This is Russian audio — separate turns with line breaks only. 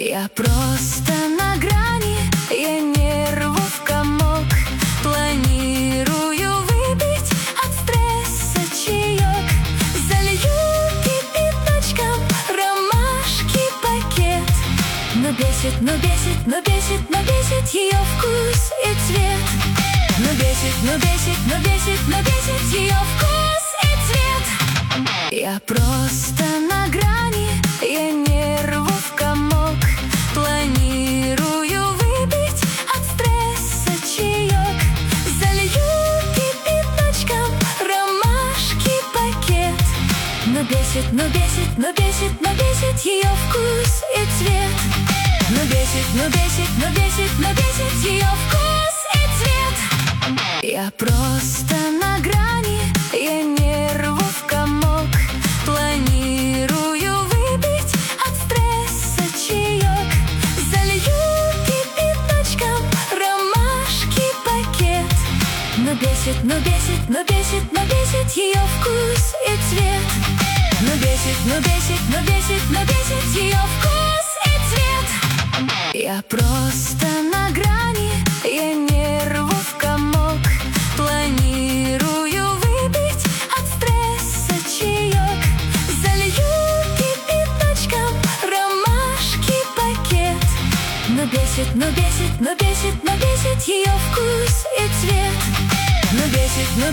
Я просто на грани, я нервов в комок. Планирую выпить от стресса чаек. Залью кипяточком ромашки пакет. Но бесит, но бесит, но бесит, но бесит ее вкус и цвет. Но бесит, но бесит, но бесит, но бесит ее вкус и цвет. Я просто на грани, я нервов в комок. Планирую выпить от стресса чаек. Залью кипяточком ромашки пакет. Но бесит, но бесит, но бесит, но бесит ее вкус и цвет. Но бесит, но бесит, но бесит, но бесит ее вкус и цвет. Я просто на грани, я нервов в комок. Планирую выпить от стресса чаек. Залью кипяточком ромашки пакет. Но бесит, но бесит, но бесит, но бесит ее вкус и цвет. Но бесит, но бесит, но бесит, но бесит ее вкус и цвет. Я просто на грани, я нервов в комок. Планирую выпить от стресса чаек. Залью кипяточком ромашки пакет. Но бесит, но бесит, но бесит, но бесит ее вкус и цвет. Но бесит, но